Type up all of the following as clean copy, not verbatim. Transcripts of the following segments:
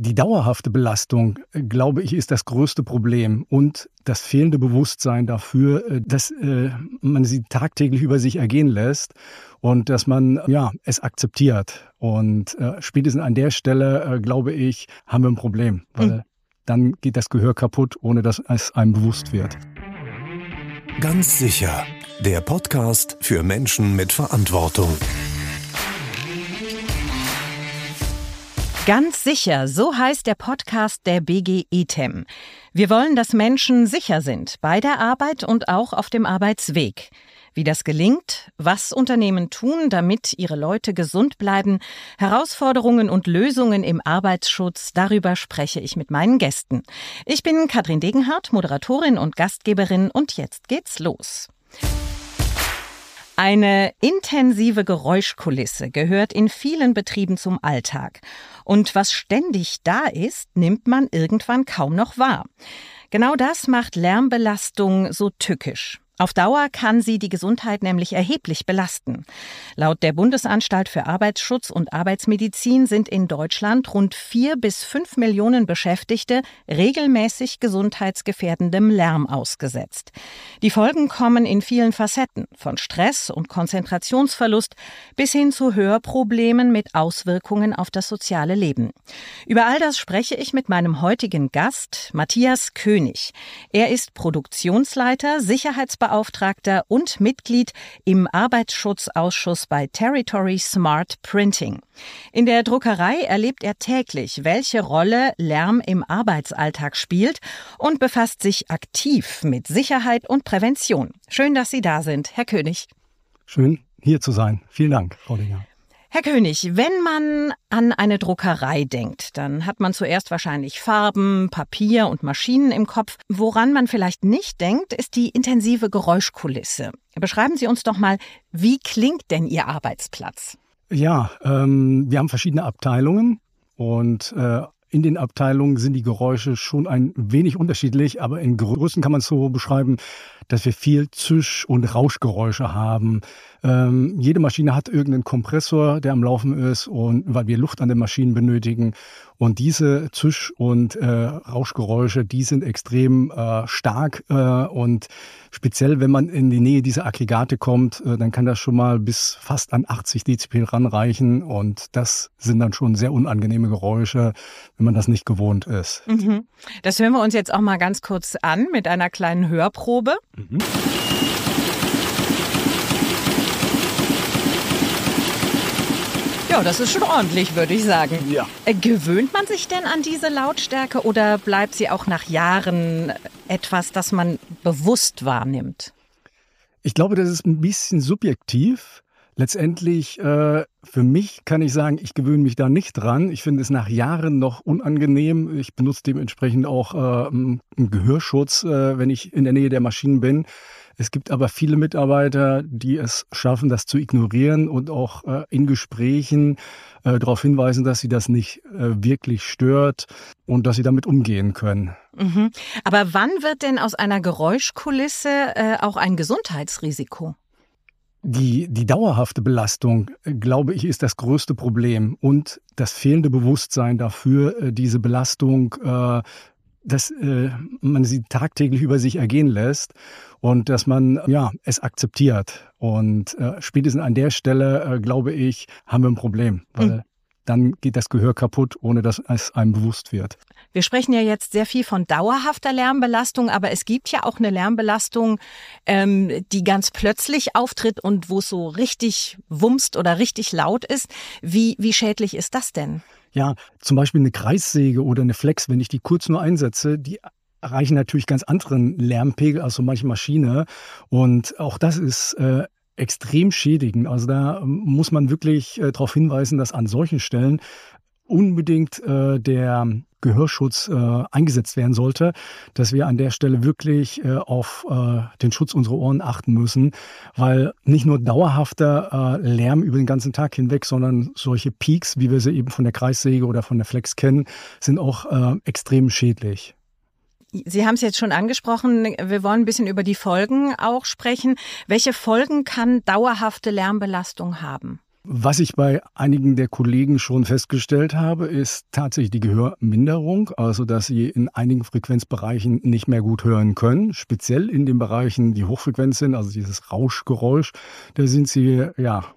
Die dauerhafte Belastung, glaube ich, ist das größte Problem und das fehlende Bewusstsein dafür, dass man sie tagtäglich über sich ergehen lässt und dass man es akzeptiert. Und spätestens an der Stelle, glaube ich, haben wir ein Problem, weil dann geht das Gehör kaputt, ohne dass es einem bewusst wird. Ganz sicher, der Podcast für Menschen mit Verantwortung. Ganz sicher, so heißt der Podcast der BG ITEM. Wir wollen, dass Menschen sicher sind, bei der Arbeit und auch auf dem Arbeitsweg. Wie das gelingt, was Unternehmen tun, damit ihre Leute gesund bleiben, Herausforderungen und Lösungen im Arbeitsschutz, darüber spreche ich mit meinen Gästen. Ich bin Katrin Degenhardt, Moderatorin und Gastgeberin, und jetzt geht's los. Eine intensive Geräuschkulisse gehört in vielen Betrieben zum Alltag. Und was ständig da ist, nimmt man irgendwann kaum noch wahr. Genau das macht Lärmbelastung so tückisch. Auf Dauer kann sie die Gesundheit nämlich erheblich belasten. Laut der Bundesanstalt für Arbeitsschutz und Arbeitsmedizin sind in Deutschland rund 4 bis 5 Millionen Beschäftigte regelmäßig gesundheitsgefährdendem Lärm ausgesetzt. Die Folgen kommen in vielen Facetten, von Stress und Konzentrationsverlust bis hin zu Hörproblemen mit Auswirkungen auf das soziale Leben. Über all das spreche ich mit meinem heutigen Gast, Matthias König. Er ist Produktionsleiter, Sicherheitsbeauftragter und Mitglied im Arbeitsschutzausschuss bei Territory Smart Printing. In der Druckerei erlebt er täglich, welche Rolle Lärm im Arbeitsalltag spielt und befasst sich aktiv mit Sicherheit und Prävention. Schön, dass Sie da sind, Herr König. Schön, hier zu sein. Vielen Dank, Frau Dinger. Herr König, wenn man an eine Druckerei denkt, dann hat man zuerst wahrscheinlich Farben, Papier und Maschinen im Kopf. Woran man vielleicht nicht denkt, ist die intensive Geräuschkulisse. Beschreiben Sie uns doch mal, wie klingt denn Ihr Arbeitsplatz? Ja, wir haben verschiedene Abteilungen und in den Abteilungen sind die Geräusche schon ein wenig unterschiedlich, aber in Größen kann man es so beschreiben, dass wir viel Zisch- und Rauschgeräusche haben. Jede Maschine hat irgendeinen Kompressor, der am Laufen ist, und weil wir Luft an den Maschinen benötigen. Und diese Zisch- und Rauschgeräusche, die sind extrem stark. Und speziell, wenn man in die Nähe dieser Aggregate kommt, dann kann das schon mal bis fast an 80 Dezibel ranreichen. Und das sind dann schon sehr unangenehme Geräusche, wenn man das nicht gewohnt ist. Mhm. Das hören wir uns jetzt auch mal ganz kurz an mit einer kleinen Hörprobe. Mhm. Ja, das ist schon ordentlich, würde ich sagen. Ja. Gewöhnt man sich denn an diese Lautstärke oder bleibt sie auch nach Jahren etwas, das man bewusst wahrnimmt? Ich glaube, das ist ein bisschen subjektiv. Letztendlich, für mich kann ich sagen, ich gewöhne mich da nicht dran. Ich finde es nach Jahren noch unangenehm. Ich benutze dementsprechend auch einen Gehörschutz, wenn ich in der Nähe der Maschinen bin. Es gibt aber viele Mitarbeiter, die es schaffen, das zu ignorieren und auch in Gesprächen darauf hinweisen, dass sie das nicht wirklich stört und dass sie damit umgehen können. Mhm. Aber wann wird denn aus einer Geräuschkulisse auch ein Gesundheitsrisiko? Die dauerhafte Belastung, glaube ich, ist das größte Problem und das fehlende Bewusstsein dafür, diese Belastung, dass man sie tagtäglich über sich ergehen lässt und dass man es akzeptiert. Und spätestens an der Stelle, glaube ich, haben wir ein Problem, weil dann geht das Gehör kaputt, ohne dass es einem bewusst wird. Wir sprechen ja jetzt sehr viel von dauerhafter Lärmbelastung, aber es gibt ja auch eine Lärmbelastung, die ganz plötzlich auftritt und wo es so richtig wumst oder richtig laut ist. Wie schädlich ist das denn? Ja, zum Beispiel eine Kreissäge oder eine Flex, wenn ich die kurz nur einsetze, die erreichen natürlich ganz anderen Lärmpegel als so manche Maschine. Und auch das ist extrem schädigend. Also da muss man wirklich darauf hinweisen, dass an solchen Stellen unbedingt der Gehörschutz eingesetzt werden sollte, dass wir an der Stelle wirklich auf den Schutz unserer Ohren achten müssen, weil nicht nur dauerhafter Lärm über den ganzen Tag hinweg, sondern solche Peaks, wie wir sie eben von der Kreissäge oder von der Flex kennen, sind auch extrem schädlich. Sie haben es jetzt schon angesprochen, wir wollen ein bisschen über die Folgen auch sprechen. Welche Folgen kann dauerhafte Lärmbelastung haben? Was ich bei einigen der Kollegen schon festgestellt habe, ist tatsächlich die Gehörminderung, also dass sie in einigen Frequenzbereichen nicht mehr gut hören können, speziell in den Bereichen, die hochfrequent sind, also dieses Rauschgeräusch, da sind sie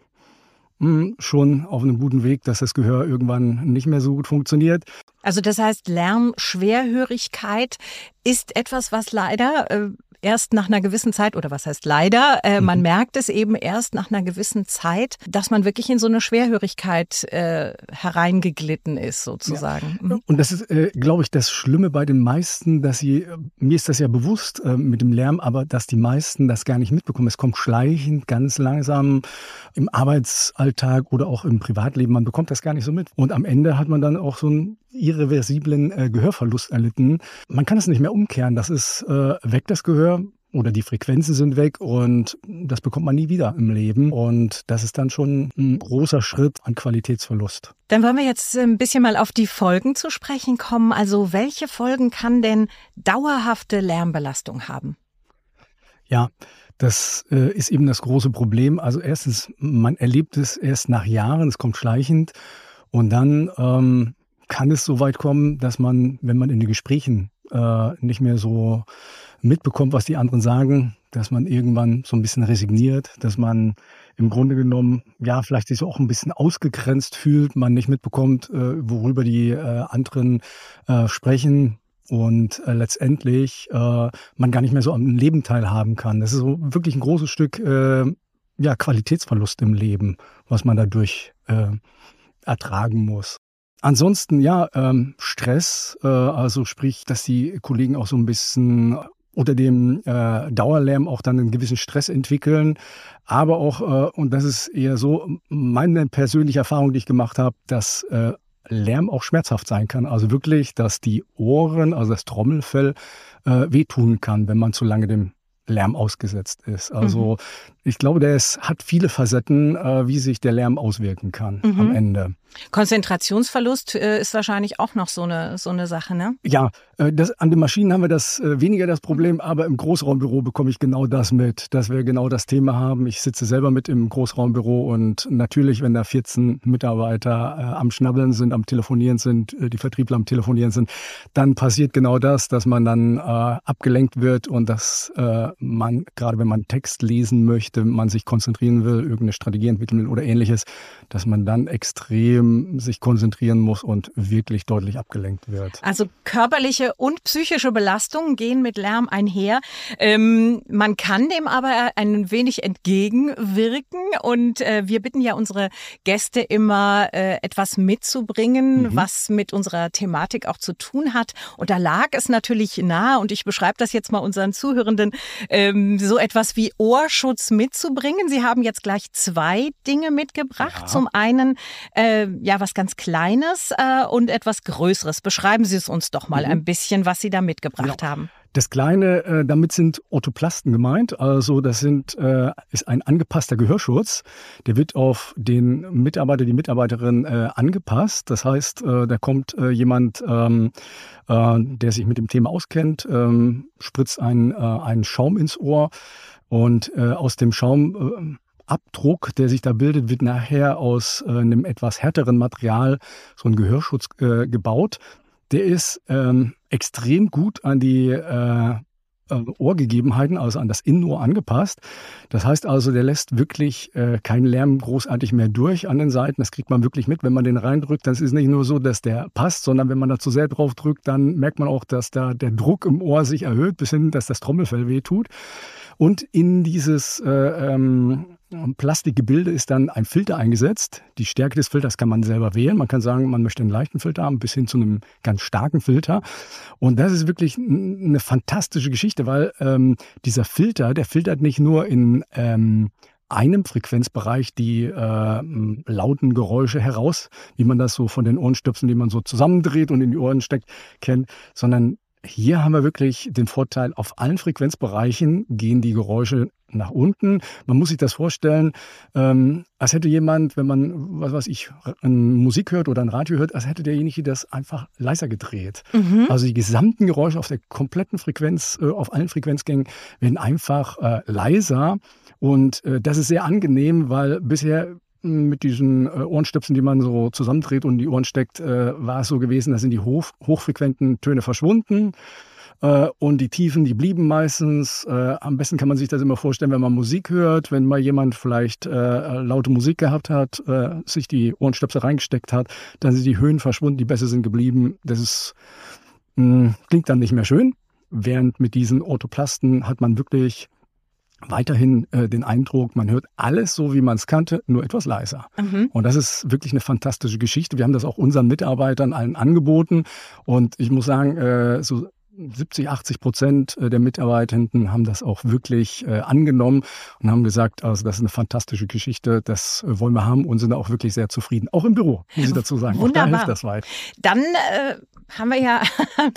schon auf einem guten Weg, dass das Gehör irgendwann nicht mehr so gut funktioniert. Also das heißt, Lärmschwerhörigkeit ist etwas, was leider erst nach einer gewissen Zeit, oder was heißt leider, man merkt es eben erst nach einer gewissen Zeit, dass man wirklich in so eine Schwerhörigkeit hereingeglitten ist, sozusagen. Ja. Und das ist, glaube ich, das Schlimme bei den meisten, dass mir ist das ja bewusst mit dem Lärm, aber dass die meisten das gar nicht mitbekommen. Es kommt schleichend, ganz langsam im Arbeitsalltag oder auch im Privatleben. Man bekommt das gar nicht so mit. Und am Ende hat man dann auch so einen irreversiblen Gehörverlust erlitten. Man kann es nicht mehr umkehren. Das ist weg, das Gehör, oder die Frequenzen sind weg und das bekommt man nie wieder im Leben. Und das ist dann schon ein großer Schritt an Qualitätsverlust. Dann wollen wir jetzt ein bisschen mal auf die Folgen zu sprechen kommen. Also welche Folgen kann denn dauerhafte Lärmbelastung haben? Ja, das ist eben das große Problem. Also erstens, man erlebt es erst nach Jahren, es kommt schleichend und dann kann es so weit kommen, dass man, wenn man in den Gesprächen nicht mehr so mitbekommt, was die anderen sagen, dass man irgendwann so ein bisschen resigniert, dass man im Grunde genommen, ja, vielleicht sich auch ein bisschen ausgegrenzt fühlt, man nicht mitbekommt, worüber die anderen sprechen und letztendlich man gar nicht mehr so am Leben teilhaben kann. Das ist so wirklich ein großes Stück Qualitätsverlust im Leben, was man dadurch ertragen muss. Ansonsten, Stress, also sprich, dass die Kollegen auch so ein bisschen unter dem Dauerlärm auch dann einen gewissen Stress entwickeln. Aber auch, und das ist eher so meine persönliche Erfahrung, die ich gemacht habe, dass Lärm auch schmerzhaft sein kann. Also wirklich, dass die Ohren, also das Trommelfell, wehtun kann, wenn man zu lange dem Lärm ausgesetzt ist. Also ich glaube, hat viele Facetten, wie sich der Lärm auswirken kann am Ende. Konzentrationsverlust ist wahrscheinlich auch noch so eine Sache, ne? Ja, an den Maschinen haben wir das weniger das Problem, aber im Großraumbüro bekomme ich genau das mit, dass wir genau das Thema haben. Ich sitze selber mit im Großraumbüro und natürlich, wenn da 14 Mitarbeiter am Schnabbeln sind, am Telefonieren sind, die Vertriebler am Telefonieren sind, dann passiert genau das, dass man dann abgelenkt wird und dass man, gerade wenn man Text lesen möchte, man sich konzentrieren will, irgendeine Strategie entwickeln will oder ähnliches, dass man dann extrem sich konzentrieren muss und wirklich deutlich abgelenkt wird. Also körperliche und psychische Belastungen gehen mit Lärm einher. Man kann dem aber ein wenig entgegenwirken und wir bitten ja unsere Gäste immer etwas mitzubringen, was mit unserer Thematik auch zu tun hat. Und da lag es natürlich nahe, und ich beschreibe das jetzt mal unseren Zuhörenden, so etwas wie Ohrschutz mitzubringen. Sie haben jetzt gleich 2 Dinge mitgebracht. Ja. Zum einen was ganz Kleines und etwas Größeres. Beschreiben Sie es uns doch mal ein bisschen, was Sie da mitgebracht haben. Das Kleine, damit sind Orthoplasten gemeint. Also das ist ein angepasster Gehörschutz. Der wird auf den Mitarbeiter, die Mitarbeiterin angepasst. Das heißt, da kommt jemand, der sich mit dem Thema auskennt, spritzt einen Schaum ins Ohr und aus dem Schaum Abdruck, der sich da bildet, wird nachher aus einem etwas härteren Material so ein Gehörschutz gebaut. Der ist extrem gut an die Ohrgegebenheiten, also an das Innenohr angepasst. Das heißt also, der lässt wirklich keinen Lärm großartig mehr durch an den Seiten. Das kriegt man wirklich mit, wenn man den reindrückt. Das ist nicht nur so, dass der passt, sondern wenn man da zu sehr drauf drückt, dann merkt man auch, dass da der Druck im Ohr sich erhöht, bis hin, dass das Trommelfell wehtut. Und in dieses Plastikgebilde ist dann ein Filter eingesetzt. Die Stärke des Filters kann man selber wählen. Man kann sagen, man möchte einen leichten Filter haben, bis hin zu einem ganz starken Filter. Und das ist wirklich eine fantastische Geschichte, weil dieser Filter, der filtert nicht nur in einem Frequenzbereich die lauten Geräusche heraus, wie man das so von den Ohrenstöpseln, die man so zusammendreht und in die Ohren steckt, kennt, sondern hier haben wir wirklich den Vorteil, auf allen Frequenzbereichen gehen die Geräusche nach unten. Man muss sich das vorstellen, als hätte jemand, wenn man, Musik hört oder ein Radio hört, als hätte derjenige das einfach leiser gedreht. Also die gesamten Geräusche auf der kompletten Frequenz, auf allen Frequenzgängen werden einfach leiser. Und das ist sehr angenehm, weil bisher mit diesen Ohrenstöpseln, die man so zusammendreht und in die Ohren steckt, war es so gewesen, da sind die hochfrequenten Töne verschwunden. Und die Tiefen, die blieben meistens. Am besten kann man sich das immer vorstellen, wenn man Musik hört, wenn mal jemand vielleicht laute Musik gehabt hat, sich die Ohrenstöpsel reingesteckt hat, dann sind die Höhen verschwunden, die Bässe sind geblieben. Das ist, klingt dann nicht mehr schön. Während mit diesen Orthoplasten hat man wirklich weiterhin den Eindruck, man hört alles so, wie man es kannte, nur etwas leiser. Mhm. Und das ist wirklich eine fantastische Geschichte. Wir haben das auch unseren Mitarbeitern allen angeboten. Und ich muss sagen, so 70-80% der Mitarbeitenden haben das auch wirklich angenommen und haben gesagt, also das ist eine fantastische Geschichte, das wollen wir haben und sind auch wirklich sehr zufrieden. Auch im Büro, muss ich dazu sagen. Wunderbar. Auch da hilft das weit. Dann haben wir ja,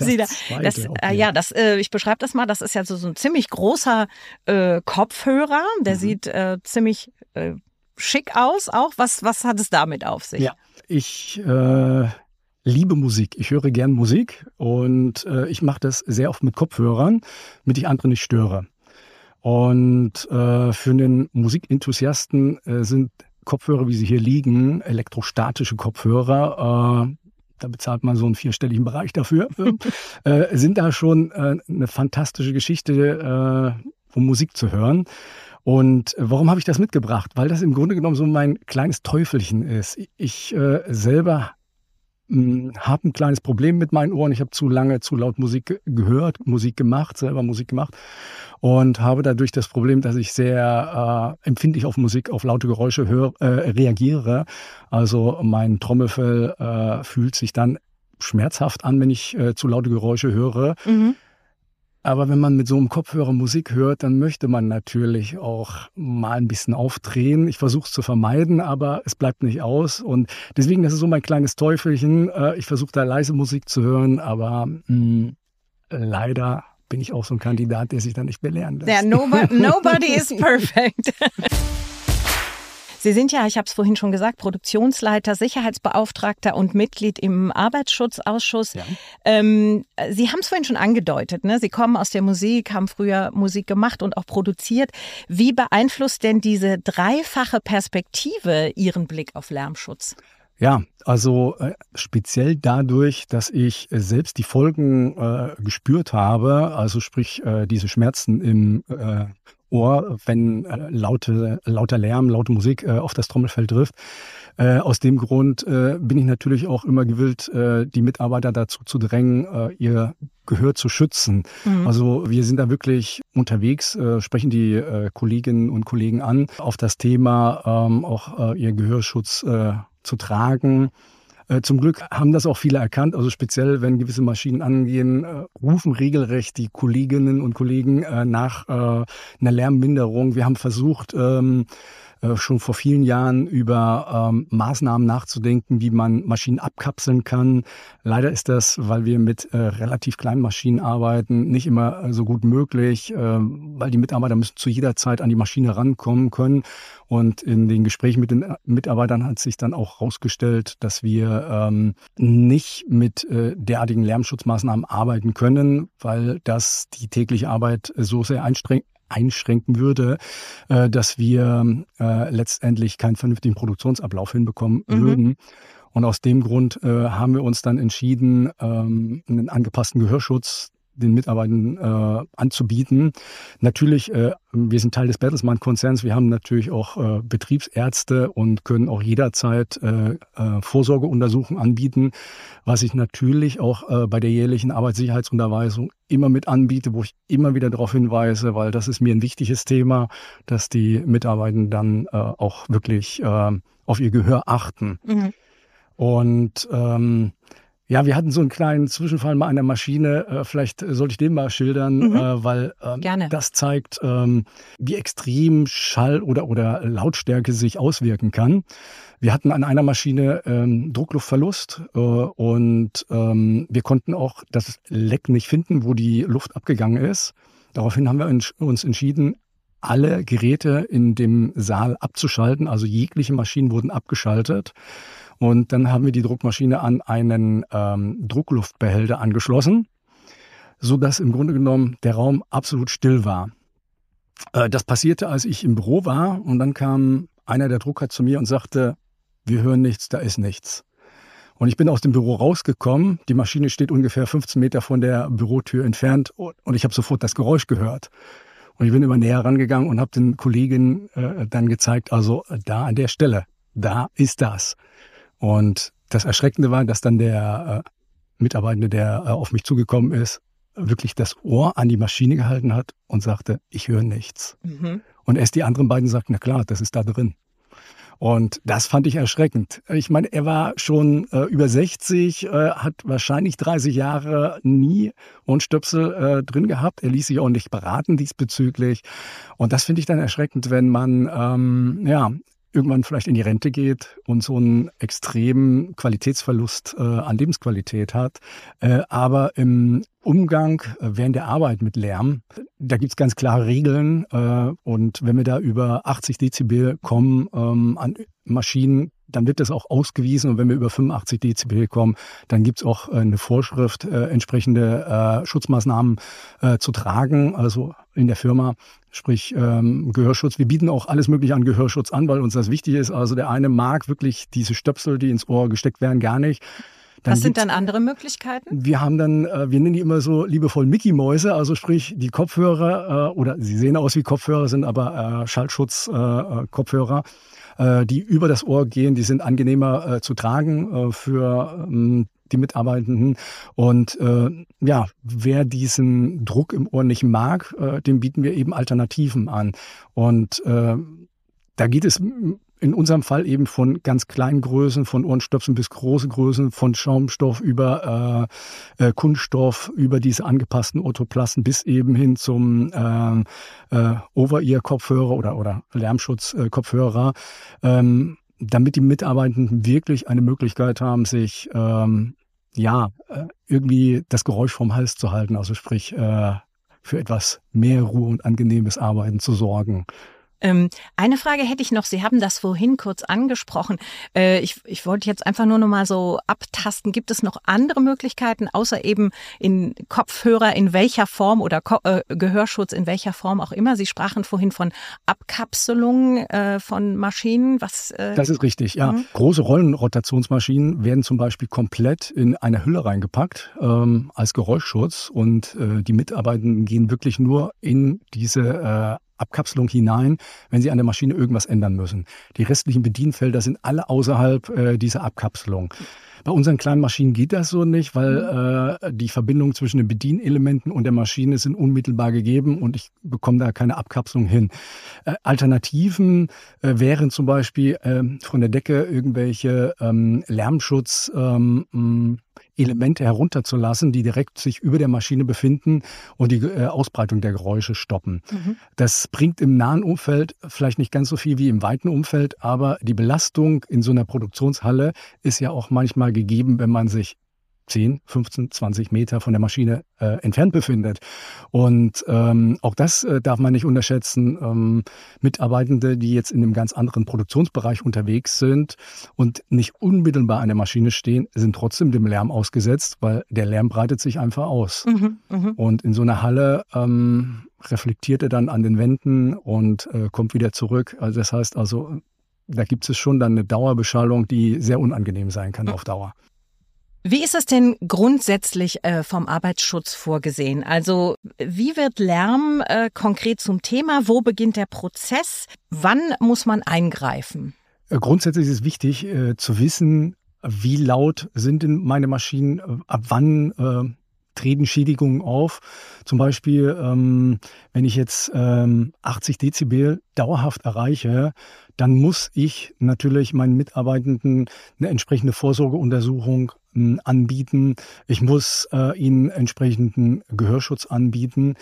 ich beschreibe das mal, das ist ja so ein ziemlich großer Kopfhörer, der sieht ziemlich schick aus auch. Was hat es damit auf sich? Ja, ich liebe Musik. Ich höre gern Musik und ich mache das sehr oft mit Kopfhörern, damit ich andere nicht störe. Und für einen Musikenthusiasten sind Kopfhörer, wie sie hier liegen, elektrostatische Kopfhörer, da bezahlt man so einen 4-stelligen Bereich dafür, sind da schon eine fantastische Geschichte, um Musik zu hören. Und warum habe ich das mitgebracht? Weil das im Grunde genommen so mein kleines Teufelchen ist. Ich selber habe ein kleines Problem mit meinen Ohren. Ich habe zu lange zu laut Musik gehört, selber Musik gemacht und habe dadurch das Problem, dass ich sehr empfindlich auf Musik, auf laute Geräusche reagiere. Also mein Trommelfell fühlt sich dann schmerzhaft an, wenn ich zu laute Geräusche höre. Mhm. Aber wenn man mit so einem Kopfhörer Musik hört, dann möchte man natürlich auch mal ein bisschen aufdrehen. Ich versuche es zu vermeiden, aber es bleibt nicht aus. Und deswegen, das ist so mein kleines Teufelchen. Ich versuche da leise Musik zu hören, aber leider bin ich auch so ein Kandidat, der sich da nicht belehren lässt. Ja, nobody is perfect. Sie sind ja, ich habe es vorhin schon gesagt, Produktionsleiter, Sicherheitsbeauftragter und Mitglied im Arbeitsschutzausschuss. Ja. Sie haben es vorhin schon angedeutet, ne? Sie kommen aus der Musik, haben früher Musik gemacht und auch produziert. Wie beeinflusst denn diese dreifache Perspektive Ihren Blick auf Lärmschutz? Ja, also speziell dadurch, dass ich selbst die Folgen gespürt habe, also sprich diese Schmerzen im Ohr, wenn lauter Lärm, laute Musik auf das Trommelfell trifft. Aus dem Grund bin ich natürlich auch immer gewillt, die Mitarbeiter dazu zu drängen, ihr Gehör zu schützen. Mhm. Also wir sind da wirklich unterwegs, sprechen die Kolleginnen und Kollegen an, auf das Thema auch ihr Gehörschutz zu tragen. Zum Glück haben das auch viele erkannt, also speziell, wenn gewisse Maschinen angehen, rufen regelrecht die Kolleginnen und Kollegen nach einer Lärmminderung. Wir haben versucht, schon vor vielen Jahren über Maßnahmen nachzudenken, wie man Maschinen abkapseln kann. Leider ist das, weil wir mit relativ kleinen Maschinen arbeiten, nicht immer so gut möglich, weil die Mitarbeiter müssen zu jeder Zeit an die Maschine rankommen können. Und in den Gesprächen mit den Mitarbeitern hat sich dann auch herausgestellt, dass wir nicht mit derartigen Lärmschutzmaßnahmen arbeiten können, weil das die tägliche Arbeit so sehr einschränken würde, dass wir letztendlich keinen vernünftigen Produktionsablauf hinbekommen würden. Und aus dem Grund haben wir uns dann entschieden, einen angepassten Gehörschutz den Mitarbeitern anzubieten. Natürlich, wir sind Teil des Bertelsmann-Konzerns, wir haben natürlich auch Betriebsärzte und können auch jederzeit Vorsorgeuntersuchungen anbieten, was ich natürlich auch bei der jährlichen Arbeitssicherheitsunterweisung immer mit anbiete, wo ich immer wieder darauf hinweise, weil das ist mir ein wichtiges Thema, dass die Mitarbeiter dann auch wirklich auf ihr Gehör achten. Mhm. Und ja, wir hatten so einen kleinen Zwischenfall mal an der Maschine. Vielleicht sollte ich den mal schildern, weil das zeigt, wie extrem Schall oder Lautstärke sich auswirken kann. Wir hatten an einer Maschine Druckluftverlust und wir konnten auch das Leck nicht finden, wo die Luft abgegangen ist. Daraufhin haben wir uns entschieden, alle Geräte in dem Saal abzuschalten. Also jegliche Maschinen wurden abgeschaltet. Und dann haben wir die Druckmaschine an einen Druckluftbehälter angeschlossen, sodass im Grunde genommen der Raum absolut still war. Das passierte, als ich im Büro war und dann kam einer der Drucker zu mir und sagte, wir hören nichts, da ist nichts. Und ich bin aus dem Büro rausgekommen, die Maschine steht ungefähr 15 Meter von der Bürotür entfernt und ich habe sofort das Geräusch gehört. Und ich bin immer näher rangegangen und habe den Kollegen dann gezeigt, also da an der Stelle, da ist das. Und das Erschreckende war, dass dann der Mitarbeitende, der auf mich zugekommen ist, wirklich das Ohr an die Maschine gehalten hat und sagte, ich höre nichts. Mhm. Und erst die anderen beiden sagten, na klar, das ist da drin. Und das fand ich erschreckend. Ich meine, er war schon über 60, hat wahrscheinlich 30 Jahre nie Ohrenstöpsel drin gehabt. Er ließ sich auch nicht beraten diesbezüglich. Und das finde ich dann erschreckend, wenn man irgendwann vielleicht in die Rente geht und so einen extremen Qualitätsverlust an Lebensqualität hat. Aber im Umgang während der Arbeit mit Lärm, da gibt's ganz klare Regeln. Und wenn wir da über 80 Dezibel kommen an Maschinen, dann wird das auch ausgewiesen. Und wenn wir über 85 Dezibel kommen, dann gibt's auch eine Vorschrift, entsprechende Schutzmaßnahmen zu tragen, also in der Firma, sprich Gehörschutz. Wir bieten auch alles Mögliche an Gehörschutz an, weil uns das wichtig ist. Also der eine mag wirklich diese Stöpsel, die ins Ohr gesteckt werden, gar nicht. Was sind dann andere Möglichkeiten? Wir haben dann, wir nennen die immer so liebevoll Mickey-Mäuse, also sprich die Kopfhörer, oder sie sehen aus wie Kopfhörer, sind aber Schallschutz-Kopfhörer, die über das Ohr gehen, die sind angenehmer zu tragen für die Mitarbeitenden. Und wer diesen Druck im Ohr nicht mag, dem bieten wir eben Alternativen an. Und da geht es in unserem Fall eben von ganz kleinen Größen, von Ohrenstöpseln bis große Größen, von Schaumstoff über Kunststoff, über diese angepassten Otoplasten bis eben hin zum Over-Ear-Kopfhörer oder Lärmschutz-Kopfhörer, damit die Mitarbeitenden wirklich eine Möglichkeit haben, sich irgendwie das Geräusch vom Hals zu halten, also sprich für etwas mehr Ruhe und angenehmes Arbeiten zu sorgen. Eine Frage hätte ich noch. Sie haben das vorhin kurz angesprochen. Ich wollte jetzt einfach nur noch mal so abtasten. Gibt es noch andere Möglichkeiten, außer eben in Kopfhörer in welcher Form oder Gehörschutz in welcher Form auch immer? Sie sprachen vorhin von Abkapselung von Maschinen. Das ist richtig, ja. Große Rollenrotationsmaschinen werden zum Beispiel komplett in eine Hülle reingepackt als Geräuschschutz und die Mitarbeitenden gehen wirklich nur in diese Abkapselung hinein, wenn sie an der Maschine irgendwas ändern müssen. Die restlichen Bedienfelder sind alle außerhalb dieser Abkapselung. Bei unseren kleinen Maschinen geht das so nicht, weil die Verbindung zwischen den Bedienelementen und der Maschine sind unmittelbar gegeben und ich bekomme da keine Abkapselung hin. Alternativen wären zum Beispiel von der Decke irgendwelche Lärmschutz Elemente herunterzulassen, die direkt sich über der Maschine befinden und die Ausbreitung der Geräusche stoppen. Mhm. Das bringt im nahen Umfeld vielleicht nicht ganz so viel wie im weiten Umfeld, aber die Belastung in so einer Produktionshalle ist ja auch manchmal gegeben, wenn man sich 10, 15, 20 Meter von der Maschine entfernt befindet. Und auch das darf man nicht unterschätzen. Mitarbeitende, die jetzt in einem ganz anderen Produktionsbereich unterwegs sind und nicht unmittelbar an der Maschine stehen, sind trotzdem dem Lärm ausgesetzt, weil der Lärm breitet sich einfach aus. Und in so einer Halle reflektiert er dann an den Wänden und kommt wieder zurück. Also das heißt also, da gibt es schon dann eine Dauerbeschallung, die sehr unangenehm sein kann auf Dauer. Wie ist es denn grundsätzlich vom Arbeitsschutz vorgesehen? Also wie wird Lärm konkret zum Thema? Wo beginnt der Prozess? Wann muss man eingreifen? Grundsätzlich ist es wichtig zu wissen, wie laut sind denn meine Maschinen, ab wann treten Schädigungen auf. Zum Beispiel, wenn ich jetzt 80 Dezibel dauerhaft erreiche, dann muss ich natürlich meinen Mitarbeitenden eine entsprechende Vorsorgeuntersuchung anbieten. Ich muss ihnen entsprechenden Gehörschutz anbieten.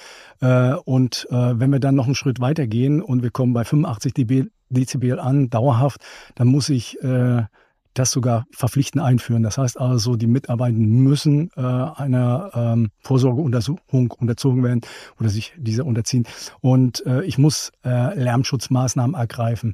Und wenn wir dann noch einen Schritt weitergehen und wir kommen bei 85 Dezibel an, dauerhaft, dann muss ich das sogar verpflichtend einführen. Das heißt also, die Mitarbeitenden müssen einer Vorsorgeuntersuchung unterzogen werden oder sich dieser unterziehen. Und ich muss Lärmschutzmaßnahmen ergreifen.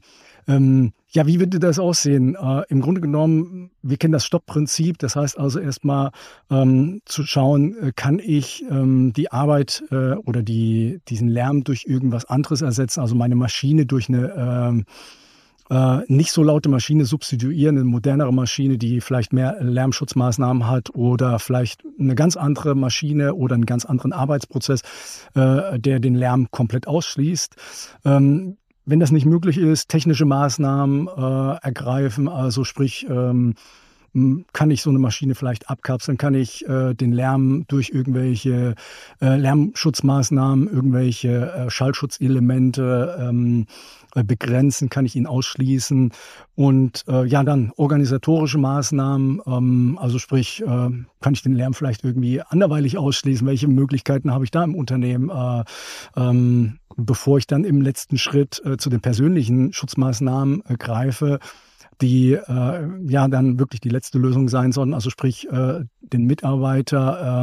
Wie würde das aussehen? Im Grunde genommen, wir kennen das Stoppprinzip. Das heißt also erstmal zu schauen, kann ich die Arbeit oder diesen Lärm durch irgendwas anderes ersetzen, also meine Maschine durch eine nicht so laute Maschine substituieren, eine modernere Maschine, die vielleicht mehr Lärmschutzmaßnahmen hat oder vielleicht eine ganz andere Maschine oder einen ganz anderen Arbeitsprozess, der den Lärm komplett ausschließt. Wenn das nicht möglich ist, technische Maßnahmen ergreifen, also sprich, kann ich so eine Maschine vielleicht abkapseln, kann ich den Lärm durch irgendwelche Lärmschutzmaßnahmen, irgendwelche Schallschutzelemente begrenzen, kann ich ihn ausschließen und dann organisatorische Maßnahmen, also sprich, kann ich den Lärm vielleicht irgendwie anderweitig ausschließen, welche Möglichkeiten habe ich da im Unternehmen, bevor ich dann im letzten Schritt zu den persönlichen Schutzmaßnahmen greife, die dann wirklich die letzte Lösung sein sollen, also sprich den Mitarbeiter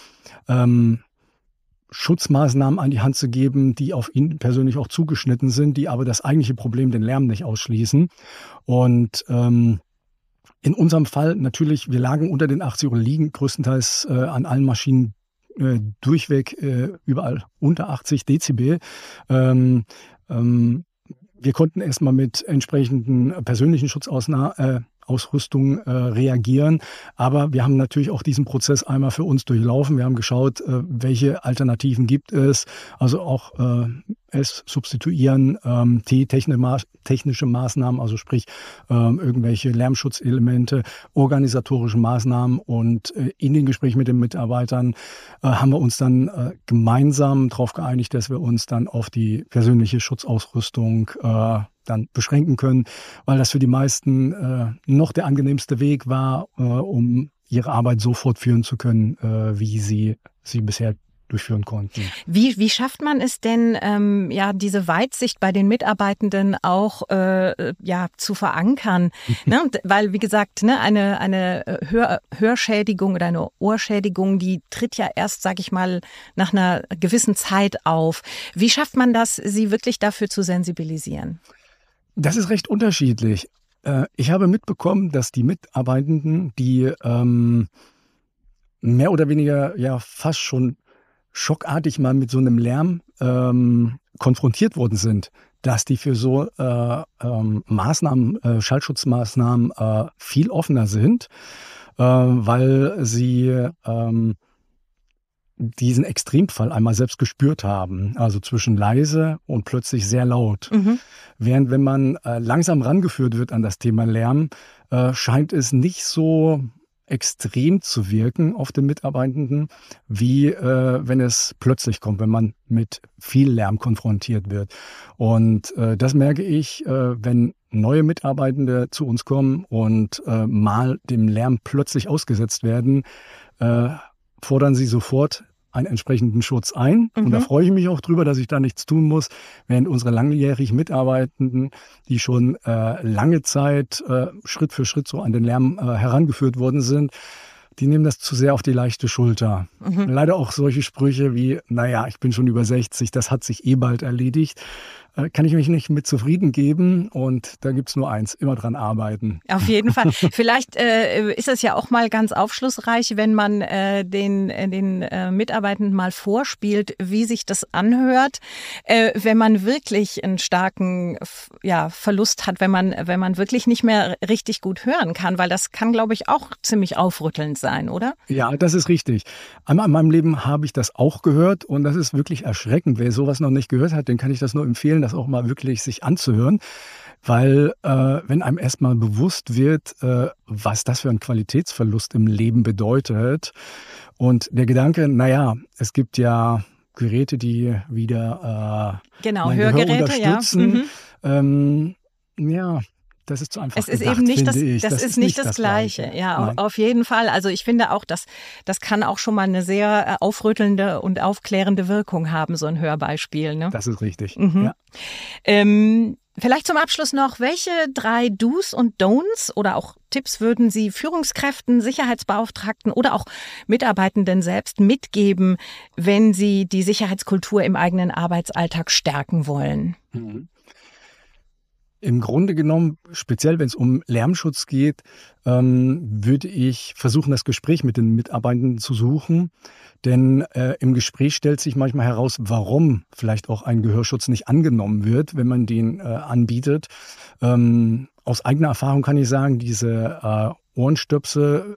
Schutzmaßnahmen an die Hand zu geben, die auf ihn persönlich auch zugeschnitten sind, die aber das eigentliche Problem, den Lärm, nicht ausschließen. Und in unserem Fall natürlich, wir lagen unter den 80 oder liegen größtenteils an allen Maschinen durchweg überall unter 80 Dezibel. Wir konnten erstmal mit entsprechenden persönlichen Schutzausrüstung reagieren. Aber wir haben natürlich auch diesen Prozess einmal für uns durchlaufen. Wir haben geschaut, welche Alternativen gibt es. Also auch es substituieren, technische Maßnahmen, also sprich irgendwelche Lärmschutzelemente, organisatorische Maßnahmen. Und in den Gesprächen mit den Mitarbeitern haben wir uns dann gemeinsam darauf geeinigt, dass wir uns dann auf die persönliche Schutzausrüstung dann beschränken können, weil das für die meisten noch der angenehmste Weg war, um ihre Arbeit so fortführen zu können, wie sie bisher durchführen konnten. Wie schafft man es denn, diese Weitsicht bei den Mitarbeitenden auch zu verankern? Ne? Weil, wie gesagt, ne, eine Hörschädigung oder eine Ohrschädigung, die tritt ja erst, sage ich mal, nach einer gewissen Zeit auf. Wie schafft man das, sie wirklich dafür zu sensibilisieren? Das ist recht unterschiedlich. Ich habe mitbekommen, dass die Mitarbeitenden, die mehr oder weniger fast schon schockartig mal mit so einem Lärm konfrontiert worden sind, dass die für so Maßnahmen, Schallschutzmaßnahmen viel offener sind, weil sie diesen Extremfall einmal selbst gespürt haben, also zwischen leise und plötzlich sehr laut. Mhm. Während wenn man langsam rangeführt wird an das Thema Lärm, scheint es nicht so extrem zu wirken auf den Mitarbeitenden, wie wenn es plötzlich kommt, wenn man mit viel Lärm konfrontiert wird. Und das merke ich, wenn neue Mitarbeitende zu uns kommen und mal dem Lärm plötzlich ausgesetzt werden, fordern sie sofort einen entsprechenden Schutz ein. Mhm. Und da freue ich mich auch drüber, dass ich da nichts tun muss, während unsere langjährig Mitarbeitenden, die schon lange Zeit Schritt für Schritt so an den Lärm herangeführt worden sind, die nehmen das zu sehr auf die leichte Schulter. Mhm. Leider auch solche Sprüche wie, ich bin schon über 60, das hat sich bald erledigt. Kann ich mich nicht mit zufrieden geben und da gibt's nur eins, immer dran arbeiten. Auf jeden Fall. Vielleicht ist es ja auch mal ganz aufschlussreich, wenn man den Mitarbeitenden mal vorspielt, wie sich das anhört, wenn man wirklich einen starken Verlust hat, wenn man wirklich nicht mehr richtig gut hören kann, weil das kann, glaube ich, auch ziemlich aufrüttelnd sein, oder? Ja, das ist richtig. Einmal in meinem Leben habe ich das auch gehört und das ist wirklich erschreckend. Wer sowas noch nicht gehört hat, den kann ich das nur empfehlen, das auch mal wirklich sich anzuhören, weil wenn einem erstmal bewusst wird, was das für ein Qualitätsverlust im Leben bedeutet und der Gedanke, es gibt ja Geräte, die wieder Hörgeräte unterstützen. Ja. Das ist zu einfach es ist gedacht, eben nicht finde ich. Das ist nicht das Gleiche. Ja, nein. Auf jeden Fall. Also ich finde auch, das kann auch schon mal eine sehr aufrüttelnde und aufklärende Wirkung haben, so ein Hörbeispiel. Ne? Das ist richtig, ja. Vielleicht zum Abschluss noch, welche 3 Do's und Don'ts oder auch Tipps würden Sie Führungskräften, Sicherheitsbeauftragten oder auch Mitarbeitenden selbst mitgeben, wenn sie die Sicherheitskultur im eigenen Arbeitsalltag stärken wollen? Mhm. Im Grunde genommen, speziell wenn es um Lärmschutz geht, würde ich versuchen, das Gespräch mit den Mitarbeitenden zu suchen. Denn im Gespräch stellt sich manchmal heraus, warum vielleicht auch ein Gehörschutz nicht angenommen wird, wenn man den anbietet. Aus eigener Erfahrung kann ich sagen, diese Ohrenstöpsel,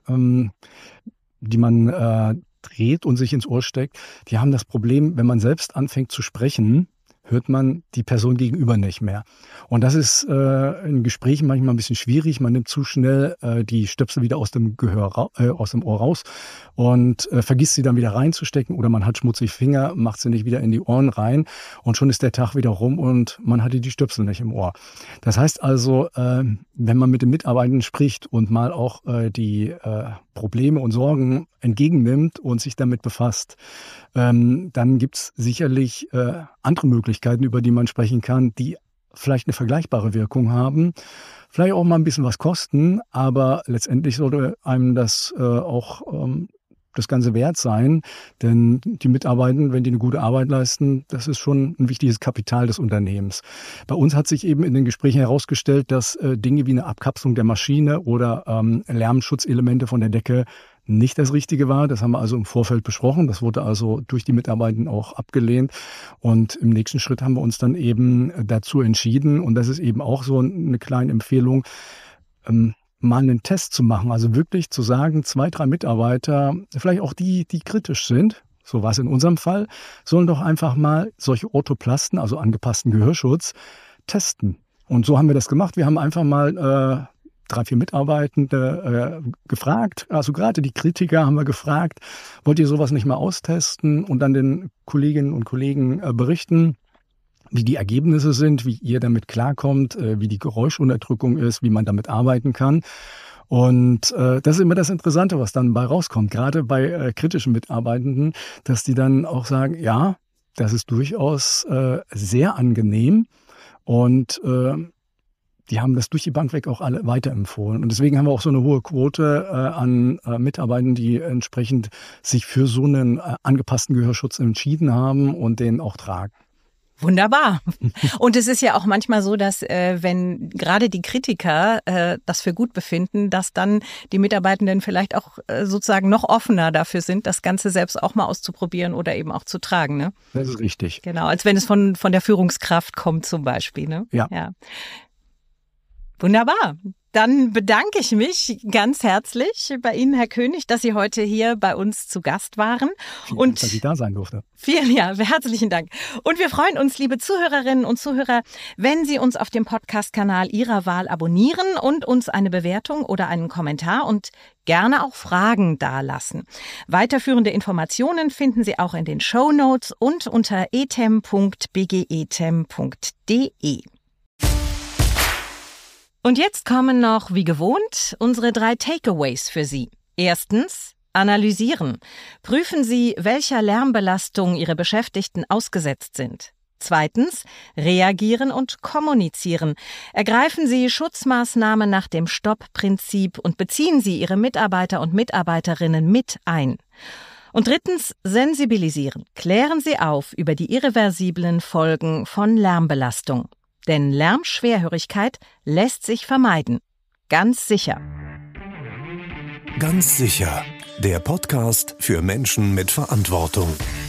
die man dreht und sich ins Ohr steckt, die haben das Problem, wenn man selbst anfängt zu sprechen, hört man die Person gegenüber nicht mehr. Und das ist in Gesprächen manchmal ein bisschen schwierig. Man nimmt zu schnell die Stöpsel wieder aus dem aus dem Ohr raus und vergisst sie dann wieder reinzustecken, oder man hat schmutzige Finger, macht sie nicht wieder in die Ohren rein und schon ist der Tag wieder rum und man hatte die Stöpsel nicht im Ohr. Das heißt also, wenn man mit den Mitarbeitern spricht und mal auch die Probleme und Sorgen entgegennimmt und sich damit befasst, dann gibt's sicherlich andere Möglichkeiten, über die man sprechen kann, die vielleicht eine vergleichbare Wirkung haben, vielleicht auch mal ein bisschen was kosten, aber letztendlich sollte einem das auch das Ganze wert sein, denn die Mitarbeiter, wenn die eine gute Arbeit leisten, das ist schon ein wichtiges Kapital des Unternehmens. Bei uns hat sich eben in den Gesprächen herausgestellt, dass Dinge wie eine Abkapselung der Maschine oder Lärmschutzelemente von der Decke nicht das Richtige war. Das haben wir also im Vorfeld besprochen. Das wurde also durch die Mitarbeiter auch abgelehnt. Und im nächsten Schritt haben wir uns dann eben dazu entschieden, und das ist eben auch so eine kleine Empfehlung, mal einen Test zu machen. Also wirklich zu sagen, 2, 3 Mitarbeiter, vielleicht auch die kritisch sind, so war es in unserem Fall, sollen doch einfach mal solche Orthoplasten, also angepassten Gehörschutz, testen. Und so haben wir das gemacht. Wir haben einfach mal 3, 4 Mitarbeitende gefragt, also gerade die Kritiker haben wir gefragt, wollt ihr sowas nicht mal austesten und dann den Kolleginnen und Kollegen berichten, wie die Ergebnisse sind, wie ihr damit klarkommt, wie die Geräuschunterdrückung ist, wie man damit arbeiten kann. Und das ist immer das Interessante, was dann bei rauskommt, gerade bei kritischen Mitarbeitenden, dass die dann auch sagen, ja, das ist durchaus sehr angenehm, und die haben das durch die Bank weg auch alle weiterempfohlen. Und deswegen haben wir auch so eine hohe Quote an Mitarbeitern, die entsprechend sich für so einen angepassten Gehörschutz entschieden haben und den auch tragen. Wunderbar. Und es ist ja auch manchmal so, dass wenn gerade die Kritiker das für gut befinden, dass dann die Mitarbeitenden vielleicht auch sozusagen noch offener dafür sind, das Ganze selbst auch mal auszuprobieren oder eben auch zu tragen. Ne? Das ist richtig. Genau, als wenn es von der Führungskraft kommt zum Beispiel. Ne? Ja. Wunderbar. Dann bedanke ich mich ganz herzlich bei Ihnen, Herr König, dass Sie heute hier bei uns zu Gast waren. Vielen Dank, dass ich da sein durfte. Herzlichen Dank. Und wir freuen uns, liebe Zuhörerinnen und Zuhörer, wenn Sie uns auf dem Podcast-Kanal Ihrer Wahl abonnieren und uns eine Bewertung oder einen Kommentar und gerne auch Fragen dalassen. Weiterführende Informationen finden Sie auch in den Shownotes und unter etem.bgetem.de. Und jetzt kommen noch, wie gewohnt, unsere 3 Takeaways für Sie. Erstens, analysieren. Prüfen Sie, welcher Lärmbelastung Ihre Beschäftigten ausgesetzt sind. Zweitens, reagieren und kommunizieren. Ergreifen Sie Schutzmaßnahmen nach dem Stopp-Prinzip und beziehen Sie Ihre Mitarbeiter und Mitarbeiterinnen mit ein. Und drittens, sensibilisieren. Klären Sie auf über die irreversiblen Folgen von Lärmbelastung. Denn Lärmschwerhörigkeit lässt sich vermeiden. Ganz sicher. Ganz sicher. Der Podcast für Menschen mit Verantwortung.